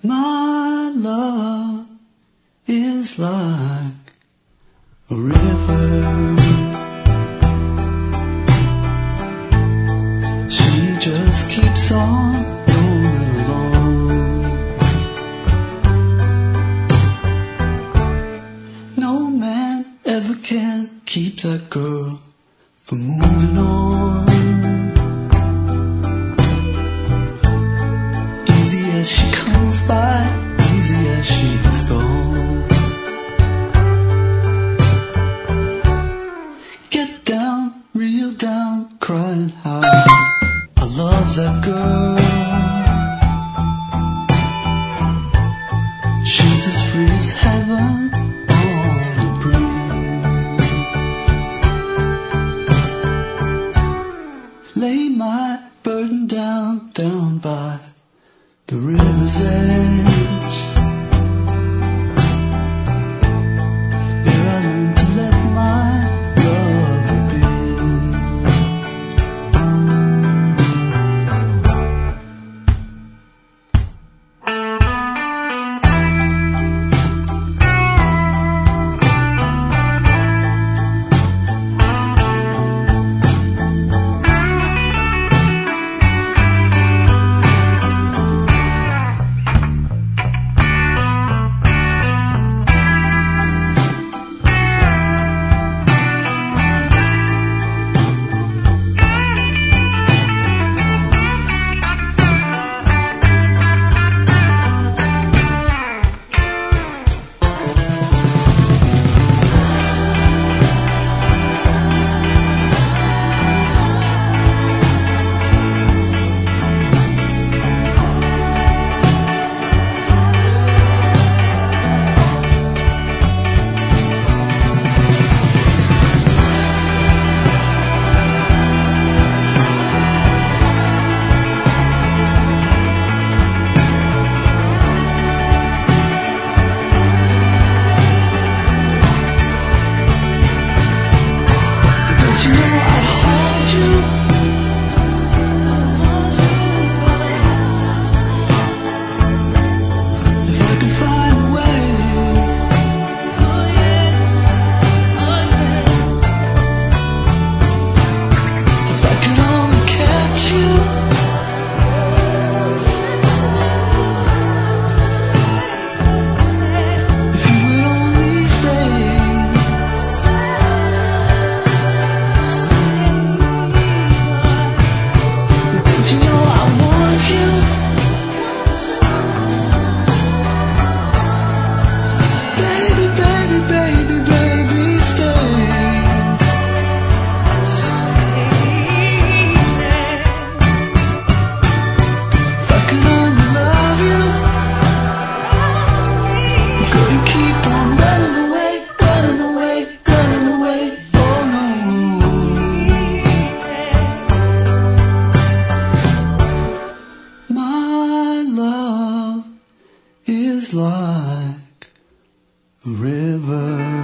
My love is like a river. She just keeps on rolling along. No man ever can keep that girl from moving on. Easy as she comes by, easy as she's gone. Get down, real down, crying high. I love that girl. She's as free as heaven on the breeze. Lay my burden down, down by the river's edge. There I learned to let my lover be. Like a river.